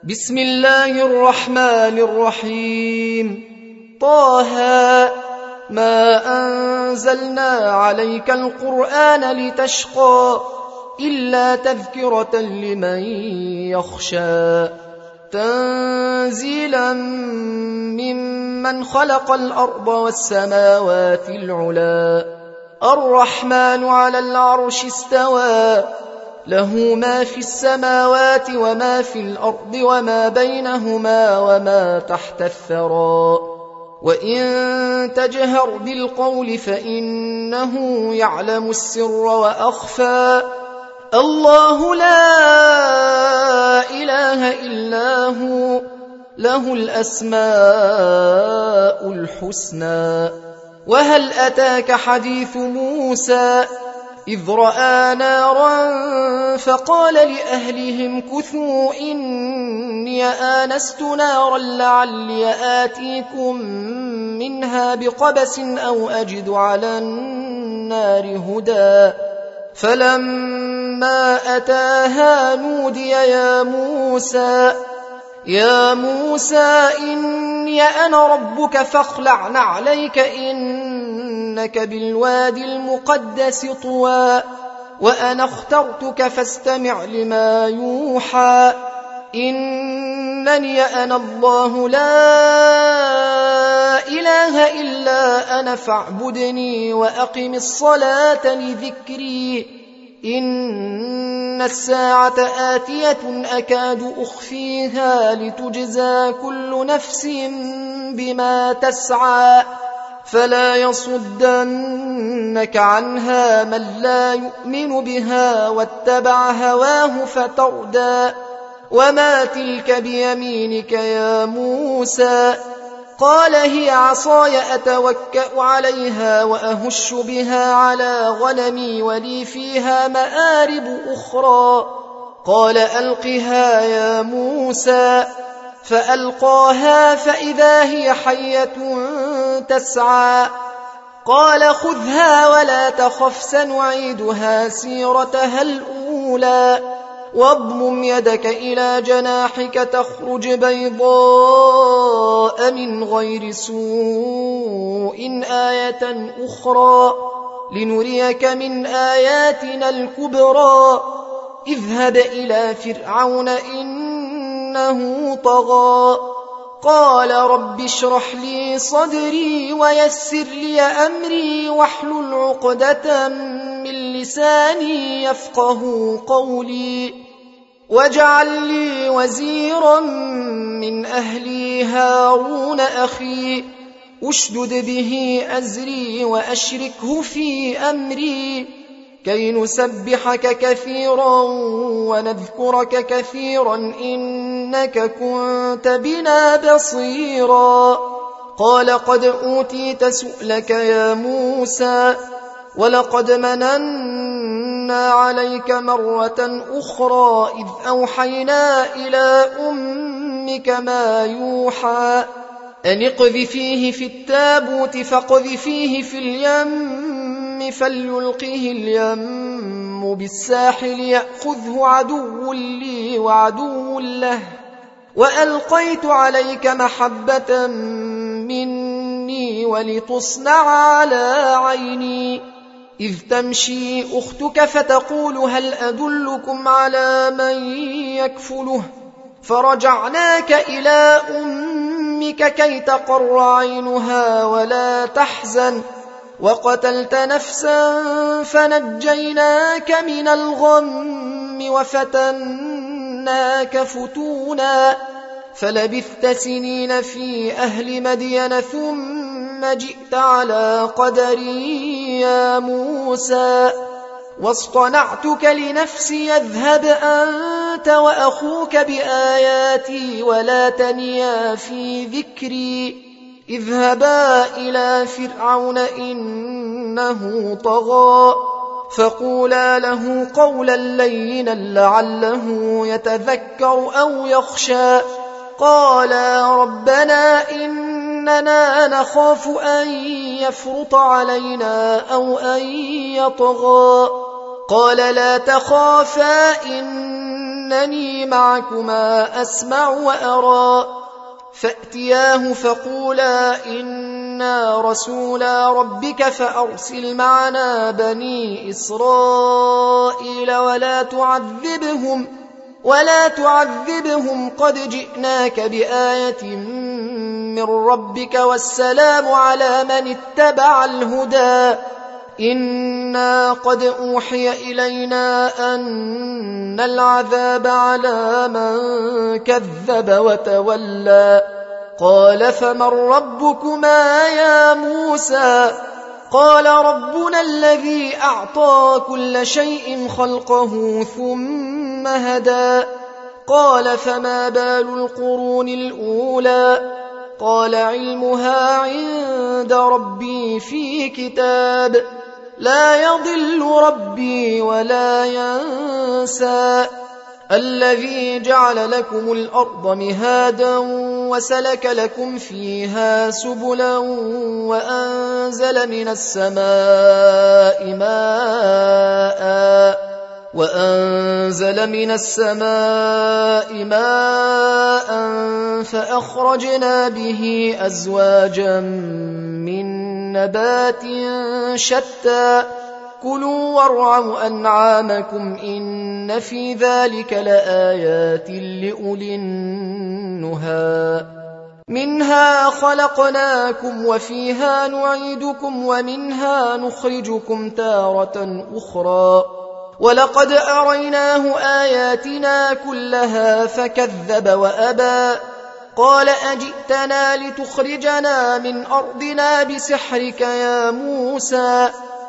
بسم الله الرحمن الرحيم. طه ما أنزلنا عليك القرآن لتشقى إلا تذكرة لمن يخشى تنزيلا ممن خلق الأرض والسماوات العلى الرحمن على العرش استوى له ما في السماوات وما في الأرض وما بينهما وما تحت الثرى وإن تجهر بالقول فإنه يعلم السر وأخفى الله لا إله إلا هو له الأسماء الحسنى. وهل أتاك حديث موسى إذ رأى نارا فقال لأهلهم كثوا إني آنست نارا لعلي آتيكم منها بقبس أو أجد على النار هدى فلما أتاها نودي يا موسى إني أنا ربك فاخلع نعليك إنك بالوادي المقدس طوى وأنا اخترتك فاستمع لما يوحى إنني أنا الله لا إله إلا أنا فاعبدني وأقم الصلاة لذكري إن الساعة آتية أكاد أخفيها لتجزى كل نفس بما تسعى فلا يصدنك عنها من لا يؤمن بها واتبع هواه فتردى وما تلك بيمينك يا موسى قال هي عصاي أتوكأ عليها وأهش بها على غنمي ولي فيها مآرب أخرى قال ألقها يا موسى فألقاها فإذا هي حية تسعى قال خذها ولا تخف سنعيدها سيرتها الأولى واضمم يدك إلى جناحك تخرج بيضاء من غير سوء آية أخرى لنريك من آياتنا الكبرى اذهب إلى فرعون إنه طغى قال رب اشرح لي صدري ويسر لي أمري واحلل عقدة من لساني يفقه قولي واجعل لي وزيرا من أهلي هارون أخي أشدد به أزري وأشركه في أمري كي نسبحك كثيرا ونذكرك كثيرا إنك كنت بنا بصيرا قال قد أوتيت سؤلك يا موسى ولقد مننا عليك مرة أخرى إذ أوحينا إلى أمك ما يوحى أن اقذفيه في التابوت فاقذفيه في اليم فليلقه اليم بالساحل يأخذه عدو لي وعدو له وألقيت عليك محبة مني ولتصنع على عيني إذ تمشي أختك فتقول هل أدلكم على من يكفله فرجعناك إلى أمك كي تقر عينها ولا تحزن وقتلت نفسا فنجيناك من الغم وفتناك فتونا فلبثت سنين في أهل مدين ثم جئت على قدري يا موسى واصطنعتك لنفسي اذهب أنت وأخوك بآياتي ولا تنيا في ذكري اذهبا إلى فرعون إنه طغى فقولا له قولا لينا لعله يتذكر أو يخشى قالا ربنا إننا نخاف أن يفرط علينا أو أن يطغى قال لا تخافا إن إنني معكما أسمع وأرى. فأتياه فقولا إنا رسولا ربك فأرسل معنا بني إسرائيل ولا تعذبهم قد جئناك بآية من ربك والسلام على من اتبع الهدى. إنا قد أوحي إلينا أن العذاب على من كذب وتولى. قال فمن ربكما يا موسى؟ قال ربنا الذي أعطى كل شيء خلقه ثم هدى. قال فما بال القرون الأولى؟ قال علمها عند ربي في كتاب لا يضل ربي ولا ينسى. الذي جعل لكم الأرض مهادا وسلك لكم فيها سبلا وأنزل من السماء ماء فأخرجنا به أزواجا من نبات شتى. كلوا وارعوا أنعامكم إن في ذلك لآيات لأولي النهى. منها خلقناكم وفيها نعيدكم ومنها نخرجكم تارة أخرى. ولقد أريناه آياتنا كلها فكذب وأبى. قال أجئتنا لتخرجنا من أرضنا بسحرك يا موسى؟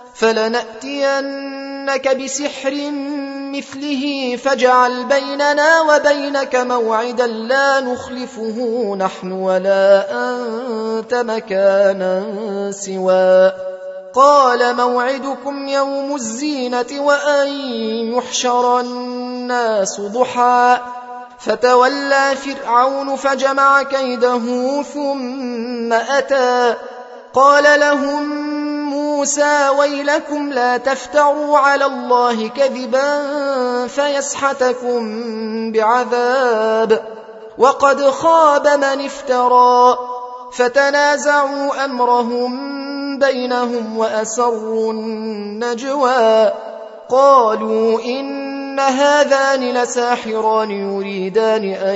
فلنأتينك بسحر مثله فاجعل بيننا وبينك موعدا لا نخلفه نحن ولا أنت مكانا سوى. قال موعدكم يوم الزينة وأن يحشر الناس ضحى. فتولى فرعون فجمع كيده ثم أتى. قال لهم موسى ويلكم لا تفتروا على الله كذبا فيسحتكم بعذاب وقد خاب من افترى. فتنازعوا أمرهم بينهم وأسروا النجوى. قالوا إن هذان لساحران يريدان أن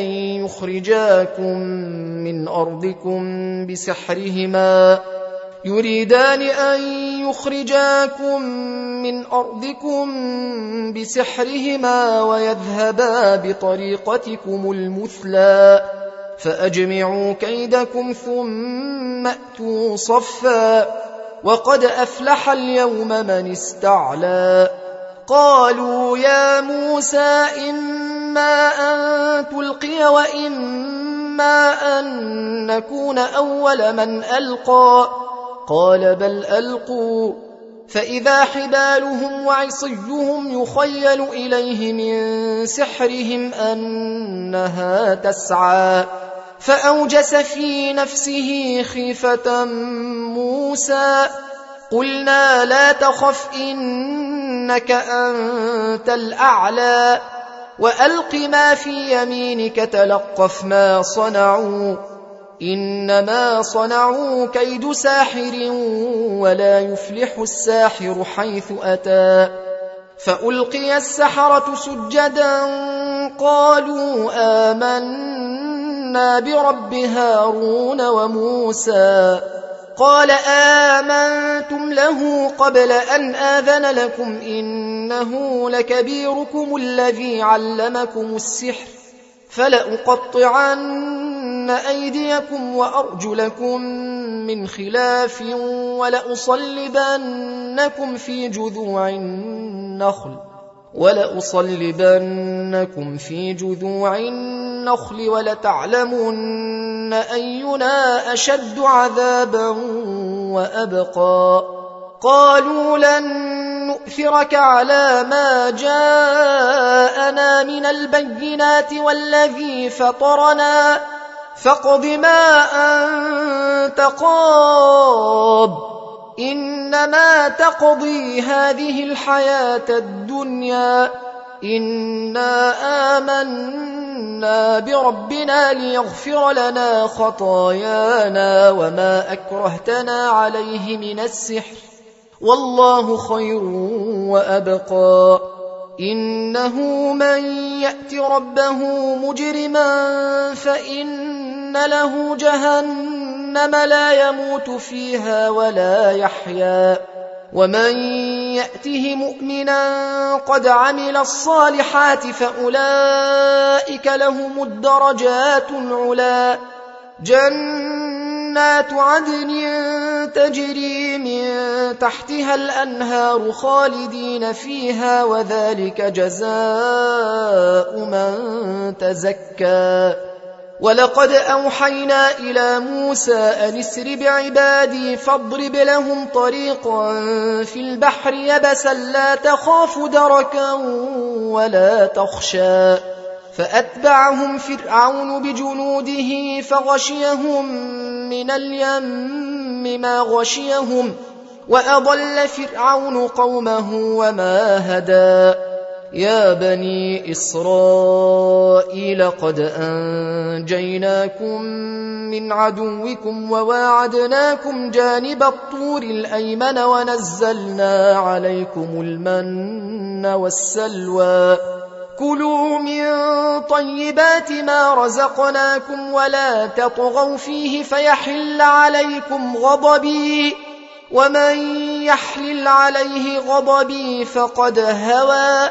يخرجاكم من أرضكم بسحرهما ويذهبا بطريقتكم المثلى. فأجمعوا كيدكم ثم أتوا صفا وقد أفلح اليوم من استعلى. قالوا يا موسى إما أن تلقي وإما أن نكون أول من ألقى. قال بل ألقوا. فإذا حبالهم وعصيهم يخيل إليه من سحرهم أنها تسعى. فأوجس في نفسه خيفة موسى. قلنا لا تخف إنك أنت الأعلى وألق ما في يمينك تلقف ما صنعوا إنما صنعوا كيد ساحر ولا يفلح الساحر حيث أتى. فألقي السحرة سجدا قالوا آمنا برب هارون وموسى. قال آمنتم له قبل أن آذن لكم إنه لكبيركم الذي علمكم السحر فلأقطعن أيديكم وأرجلكم من خلاف ولأصلبنكم في جذوع النخل ولتعلمن أينا أشد عذابا وأبقى. قالوا لن نؤثرك على ما جاءنا من البينات والذي فطرنا فاقض ما أنت قاض إنما تقضي هذه الحياة الدنيا إنا آمنا بربنا ليغفر لنا خطايانا وما أكرهتنا عليه من السحر والله خير وأبقى إنه من يأت ربه مجرما فإن له جهنم لا يموت فيها ولا يحيا ومن يأته مؤمنا قد عمل الصالحات فأولئك لهم الدرجات العلا جنات عدن تجري من تحتها الأنهار خالدين فيها وذلك جزاء من تزكى ولقد أوحينا إلى موسى أن اسر بعبادي فاضرب لهم طريقا في البحر يبسا لا تخاف دركا ولا تخشى فأتبعهم فرعون بجنوده فغشيهم من اليم ما غشيهم وأضل فرعون قومه وما هدى يا بني إسرائيل قد أنجيناكم من عدوكم وواعدناكم جانب الطور الأيمن ونزلنا عليكم المن والسلوى كلوا من طيبات ما رزقناكم ولا تطغوا فيه فيحل عليكم غضبي ومن يحلل عليه غضبي فقد هوى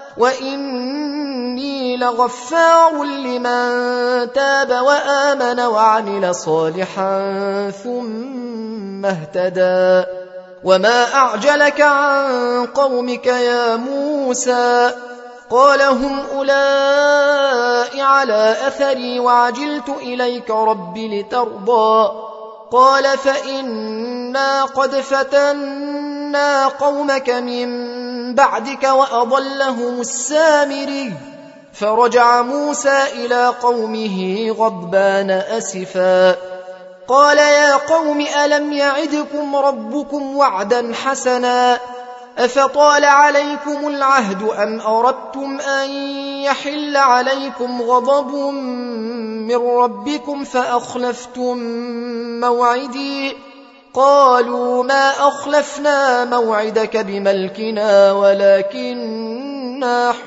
وإني لغفار لمن تاب وآمن وعمل صالحا ثم اهتدى وما أعجلك عن قومك يا موسى قال هم أولئك على أثري وعجلت إليك رب لترضى قال فإنا قد فتنا قومك من بعدك وأضلهم السامري فرجع موسى إلى قومه غضبان أسفا قال يا قوم ألم يعدكم ربكم وعدا حسنا أفطال عليكم العهد أم أردتم أن يحل عليكم غضب من ربكم فأخلفتم موعدي قالوا ما أخلفنا موعدك بملكنا ولكننا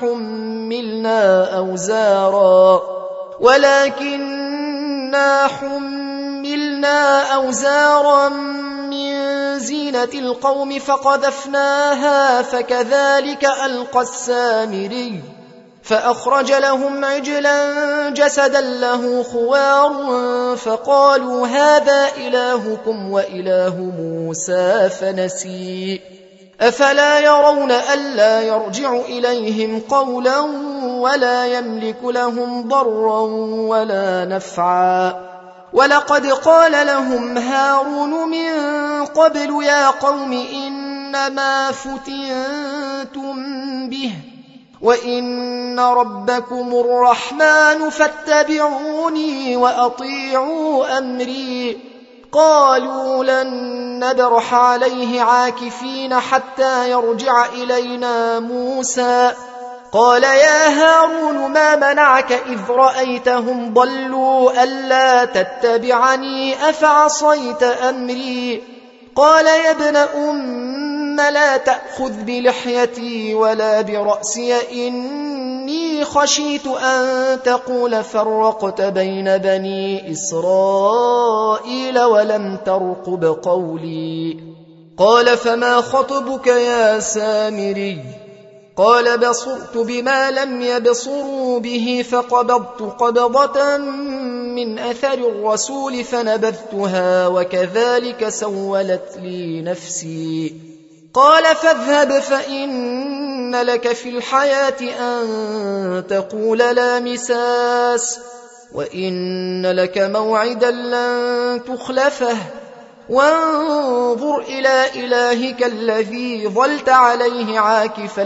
حملنا أوزارا من زينة القوم فقذفناها فكذلك ألقى السامري فأخرج لهم عجلا جسدا له خوار فقالوا هذا إلهكم وإله موسى فنسي أفلا يرون ألا يرجع إليهم قولا ولا يملك لهم ضرا ولا نفعا ولقد قال لهم هارون من قبل يا قوم إنما فتنتم به وإن ربكم الرحمن فاتبعوني وأطيعوا أمري قالوا لن نبرح عليه عاكفين حتى يرجع إلينا موسى قال يا هارون ما منعك إذ رأيتهم ضلوا ألا تتبعني أفعصيت أمري قال يا ابن لا تأخذ بلحيتي ولا برأسي إني خشيت أن تقول فرقت بين بني إسرائيل ولم ترقب قولي قال فما خطبك يا سامري قال بصرت بما لم يبصروا به فقبضت قبضة من أثر الرسول فنبذتها وكذلك سولت لي نفسي قال فاذهب فإن لك في الحياة أن تقول لا مساس وإن لك موعدا لن تخلفه وانظر إلى إلهك الذي ظلت عليه عاكفا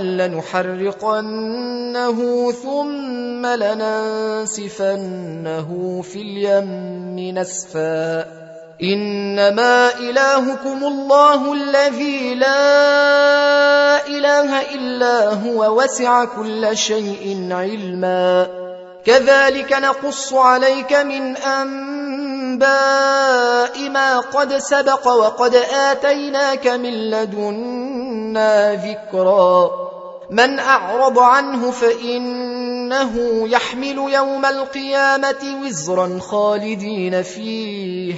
لنحرقنه ثم لننسفنه في اليم نسفا إنما إلهكم الله الذي لا إله إلا هو وسع كل شيء علما كذلك نقص عليك من أنباء ما قد سبق وقد آتيناك من لدنا ذكرا من أعرض عنه فإنه يحمل يوم القيامة وزرا خالدين فيه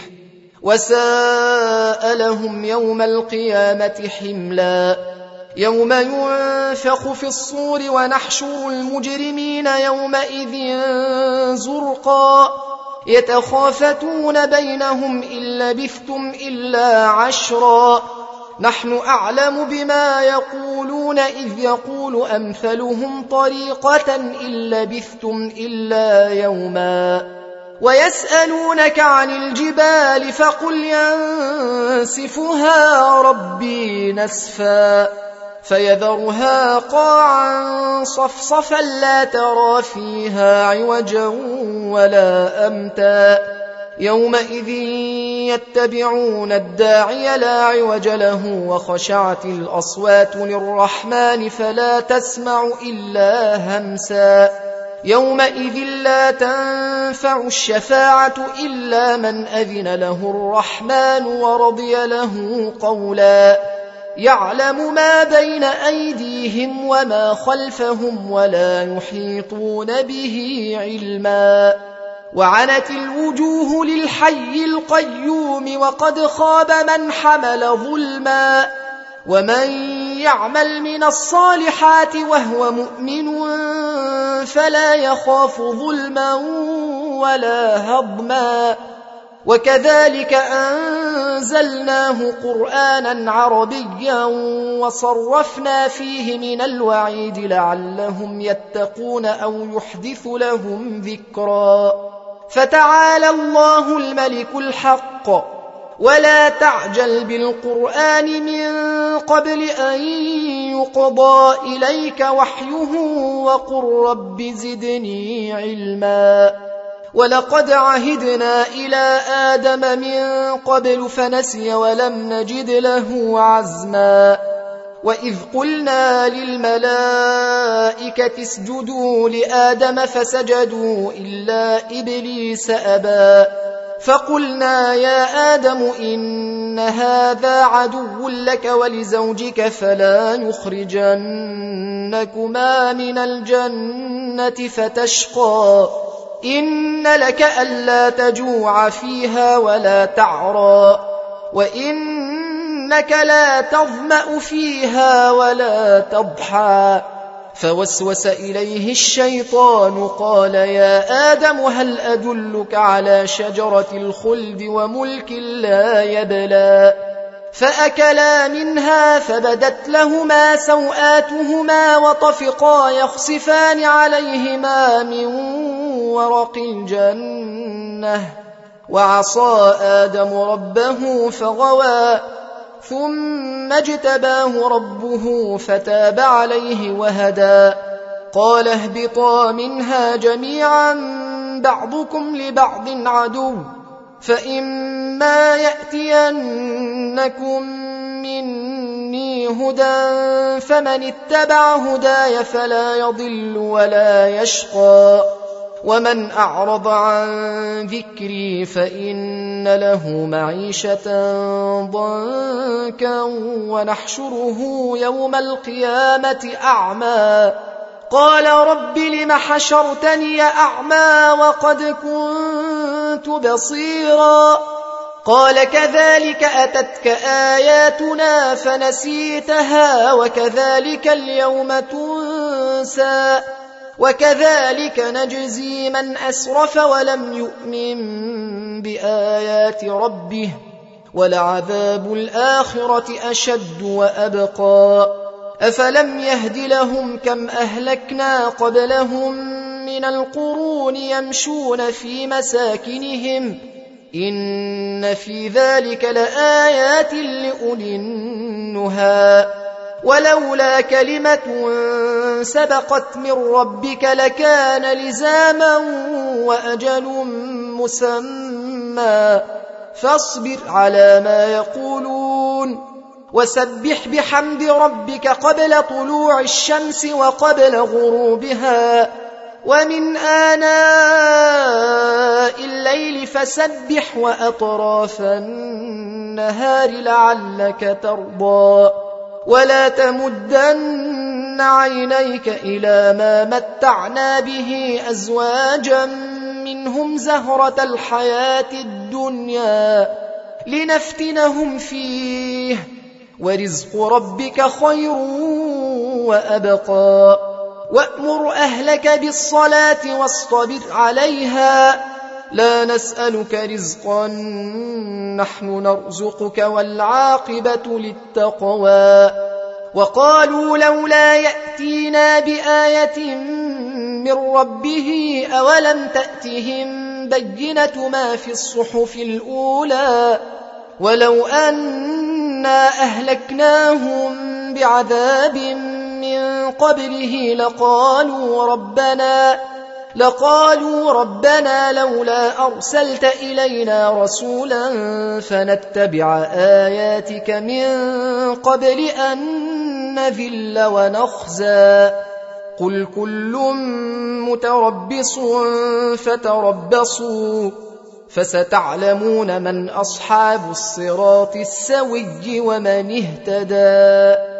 وساء لهم يوم القيامة حملا يوم ينفخ في الصور ونحشر المجرمين يومئذ زرقا يتخافتون بينهم إن لبثتم إلا عشرا نحن أعلم بما يقولون إذ يقول أمثلهم طريقة إن لبثتم إلا يوما ويسألونك عن الجبال فقل ينسفها ربي نسفا فيذرها قاعا صفصفا لا ترى فيها عوجا ولا أمتا يومئذ يتبعون الداعي لا عوج له وخشعت الأصوات للرحمن فلا تسمع إلا همسا يومئذ لا تنفع الشفاعة إلا من أذن له الرحمن ورضي له قولا يعلم ما بين أيديهم وما خلفهم ولا يحيطون به علما وعنت الوجوه للحي القيوم وقد خاب من حمل ظلما ومن يعمل من الصالحات وهو مؤمن فلا يخاف ظلما ولا هضما وكذلك أنزلناه قرآنا عربيا وصرفنا فيه من الوعيد لعلهم يتقون أو يحدث لهم ذكرا فتعالى الله الملك الحق ولا تعجل بالقرآن من قبل أن يقضى إليك وحيه وقل رب زدني علما ولقد عهدنا إلى آدم من قبل فنسي ولم نجد له عزما وإذ قلنا للملائكة اسجدوا لآدم فسجدوا إلا إبليس أبى فقلنا يا آدم إن هذا عدو لك ولزوجك فلا يخرجنكما من الجنة فتشقى إن لك ألا تجوع فيها ولا تعرى وإنك لا تظمأ فيها ولا تضحى فوسوس إليه الشيطان قال يا آدم هل أدلك على شجرة الخلد وملك لا يبلى فأكلا منها فبدت لهما سوآتهما وطفقا يخصفان عليهما من ورق الجنة وعصى آدم ربه فغوى ثم اجتباه ربه فتاب عليه وهدى قال اهبطا منها جميعا بعضكم لبعض عدو فإما يأتينكم مني هدى فمن اتبع هداي فلا يضل ولا يشقى ومن أعرض عن ذكري فإن له معيشة ضنكا ونحشره يوم القيامة أعمى قال رب لم حشرتني أعمى وقد كنت بصيرا قال كذلك أتتك آياتنا فنسيتها وكذلك اليوم تنسى وكذلك نجزي من أسرف ولم يؤمن بآيات ربه ولعذاب الآخرة أشد وأبقى أفلم يهد لهم كم أهلكنا قبلهم من القرون يمشون في مساكنهم إن في ذلك لآيات لأولي النهى ولولا كلمة سبقت من ربك لكان لزاما وأجل مسمى فاصبر على ما يقولون وسبح بحمد ربك قبل طلوع الشمس وقبل غروبها ومن آناء الليل فسبح وأطراف النهار لعلك ترضى ولا تمدن عينيك إلى ما متعنا به أزواجا منهم زهرة الحياة الدنيا لنفتنهم فيه ورزق ربك خير وأبقى وأمر أهلك بالصلاة واصطبر عليها لا نسألك رزقا نحن نرزقك والعاقبة للتقوى وقالوا لولا يأتينا بآية من ربه أولم تأتهم بينة ما في الصحف الأولى ولو أنا أهلكناهم بعذاب من قبله لقالوا ربنا لولا أرسلت إلينا رسولا فنتبع آياتك من قبل أن نذل ونخزى قل كل متربص فتربصوا فستعلمون من أصحاب الصراط السوي ومن اهتدى